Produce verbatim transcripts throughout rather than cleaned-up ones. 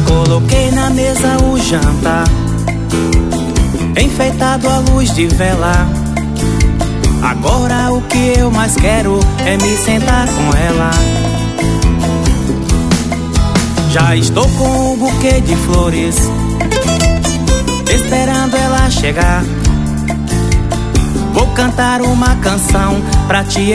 Coloquei na mesa o jantar, enfeitado à luz de vela. Agora o que eu mais quero é me sentar com ela. Já estou com um buquê de flores, esperando ela chegar. Vou cantar uma canção pra te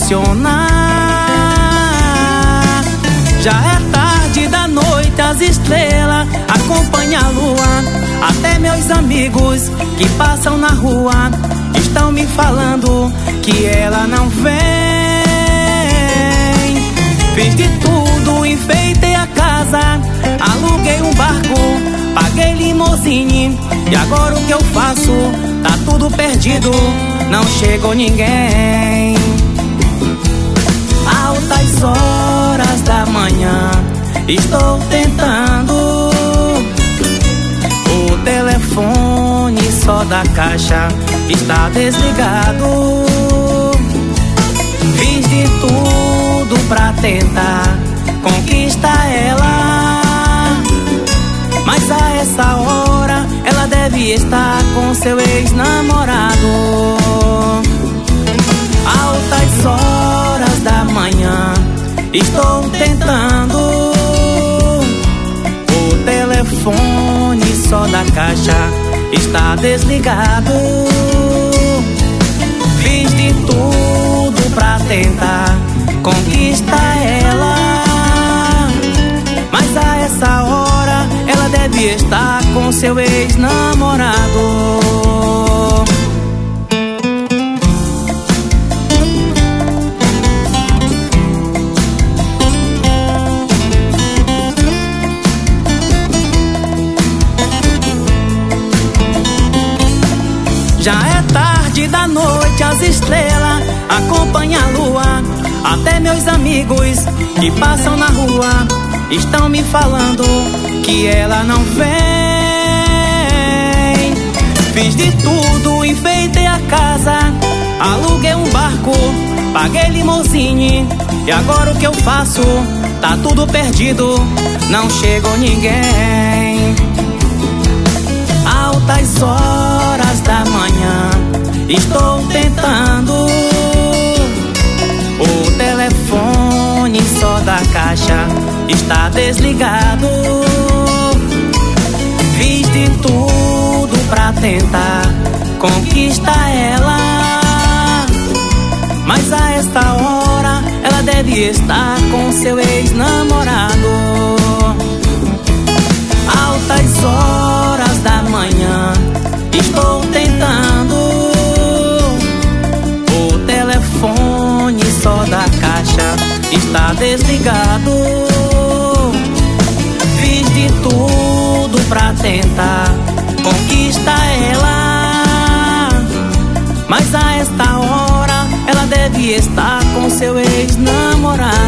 emocionar. Já é tarde da noite, as estrelas acompanham a lua. Até meus amigos que passam na rua estão me falando que ela não vem. Fiz de tudo, enfeitei a casa, aluguei um barco, paguei limousine. E agora o que eu faço? Tá tudo perdido, não chegou ninguém. Altas horas da manhã, estou tentando. O telefone só da caixa está desligado. Fiz de tudo pra tentar conquistar ela, mas a essa hora ela deve estar com seu ex-namorado. Altas horas da manhã, estou tentando. O telefone só da caixa está desligado. Fiz de tudo pra tentar conquistar ela, mas a essa hora ela deve estar com seu ex-namorado. Já é tarde da noite, as estrelas acompanham a lua. Até meus amigos que passam na rua estão me falando que ela não vem. Fiz de tudo, enfeitei a casa, aluguei um barco, paguei limousine. E agora o que eu faço? Tá tudo perdido, não chegou ninguém. Altas horas da manhã, estou tentando. O telefone só da caixa está desligado. Fiz de tudo pra tentar conquistar ela, mas a esta hora ela deve estar com seu ex-namorado. Altas horas da manhã, estou tentando. O telefone só da caixa está desligado. Fiz de tudo pra tentar conquistar ela, mas a esta hora ela deve estar com seu ex-namorado.